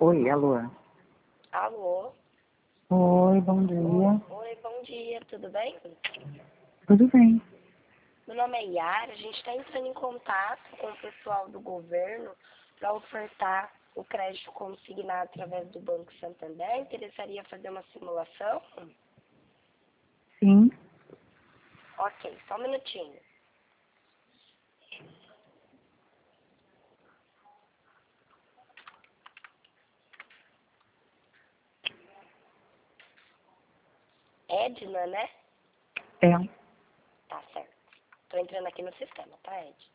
Oi, alô. Alô? Oi, bom dia. Oi, bom dia, tudo bem? Tudo bem? Meu nome é Yara, a gente está entrando em contato com o pessoal do governo para ofertar o crédito consignado através do Banco Santander. Interessaria fazer uma simulação? Sim. Ok, só um minutinho. Edna, né? É. Tá certo. Tô entrando aqui no sistema, tá, Ed?